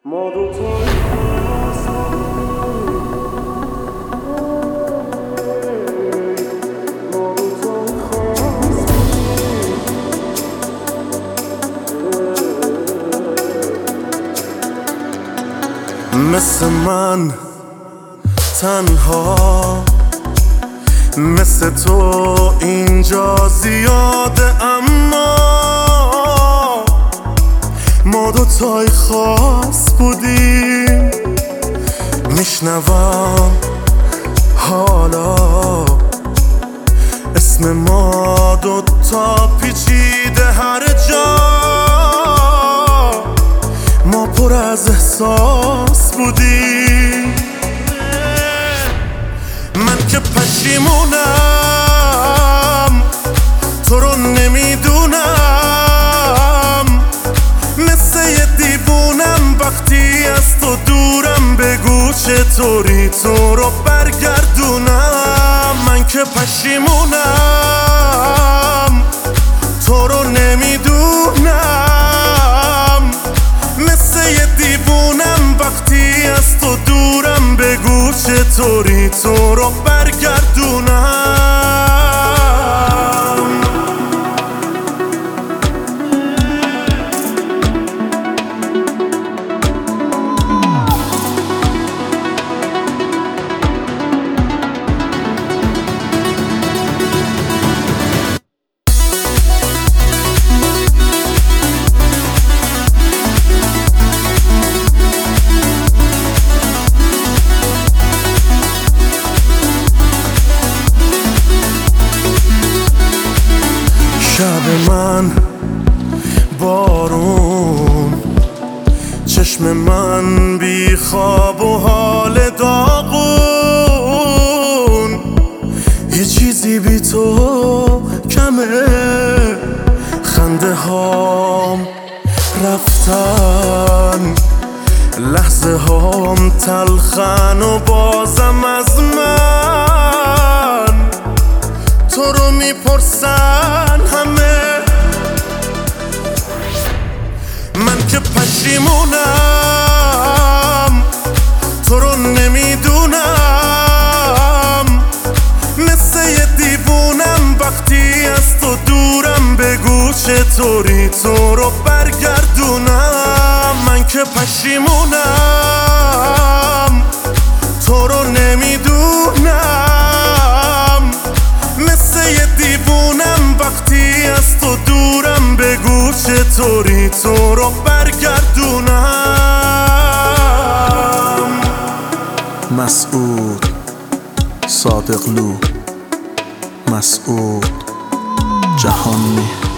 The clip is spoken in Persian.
ما دوتا مثل من تنها، مثل تو اینجا زیاده، اما ما دوتای خاص بودیم. میشنوم حالا اسم ما دوتا پیچیده هر جا، ما پر از احساس بودیم. من که پشیمونم تو رو نمیدونم، مثل یه دیوونم وقتی از تو دورم. بگو چطوری تو رو برگردونم. من که پشیمونم تو رو نمیدونم، مثل یه دیوونم وقتی از تو دورم. بگو چطوری تو رو برگردونم. شب من بارون، چشم من بی خواب و حال داغون. یه چیزی بی تو کمه، خنده هام رفتن، لحظه هام تلخن و بازم از من تو رو میپرسن همه. من که پشیمونم تو رو نمیدونم، مثل یه دیوونم وقتی از تو دورم. بگو چطوری تو رو برگردونم. من که پشیمونم تو رو نمیدونم، مثل یه دیوونم وقتی از تو دورم. بگو چطوری تو رو برگردونم. مسعود صادقلو، مسعود جهانی.